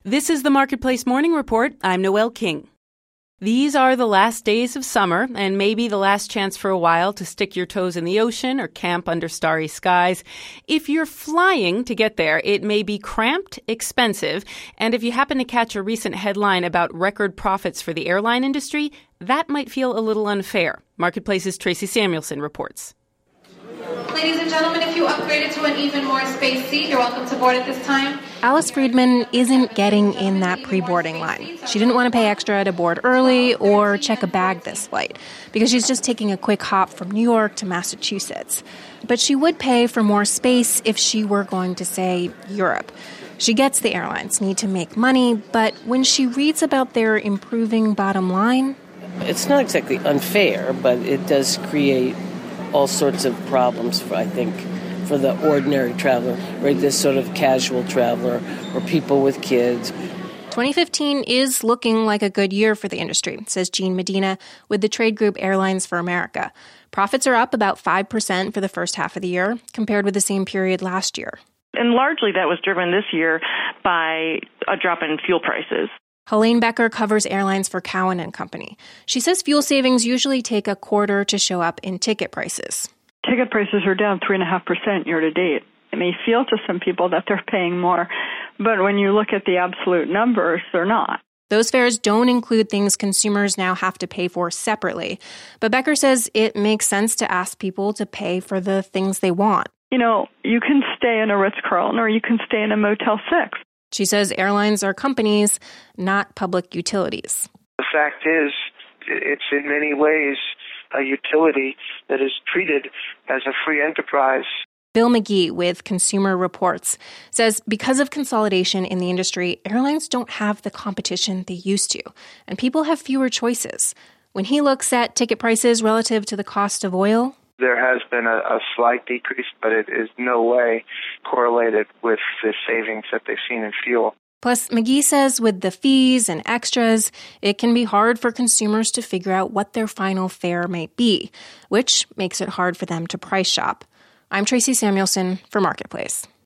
This is the Marketplace Morning Report. I'm Noelle King. These are the last days of summer and maybe the last chance for a while to stick your toes in the ocean or camp under starry skies. If you're flying to get there, it may be cramped, expensive, and if you happen to catch a recent headline about record profits for the airline industry, that might feel a little unfair. Marketplace's Tracy Samuelson reports. Ladies and gentlemen, if you upgraded to an even more space seat, you're welcome to board at this time. Alice Friedman isn't getting in that pre-boarding line. She didn't want to pay extra to board early or check a bag this flight because she's just taking a quick hop from New York to Massachusetts. But she would pay for more space if she were going to, say, Europe. She gets the airlines need to make money, but when she reads about their improving bottom line... It's not exactly unfair, but it does create all sorts of problems, for the ordinary traveler, right? This sort of casual traveler or people with kids. 2015 is looking like a good year for the industry, says Jean Medina with the trade group Airlines for America. Profits are up about 5% for the first half of the year compared with the same period last year. And largely that was driven this year by a drop in fuel prices. Helene Becker covers airlines for Cowen and Company. She says fuel savings usually take a quarter to show up in ticket prices. Ticket prices are down 3.5% year to date. It may feel to some people that they're paying more, but when you look at the absolute numbers, they're not. Those fares don't include things consumers now have to pay for separately. But Becker says it makes sense to ask people to pay for the things they want. You know, you can stay in a Ritz-Carlton or you can stay in a Motel 6. She says airlines are companies, not public utilities. The fact is, it's in many ways a utility that is treated as a free enterprise. Bill McGee with Consumer Reports says because of consolidation in the industry, airlines don't have the competition they used to, and people have fewer choices. When he looks at ticket prices relative to the cost of oil, there has been a slight decrease, but it is no way correlated with the savings that they've seen in fuel. Plus, McGee says with the fees and extras, it can be hard for consumers to figure out what their final fare may be, which makes it hard for them to price shop. I'm Tracy Samuelson for Marketplace.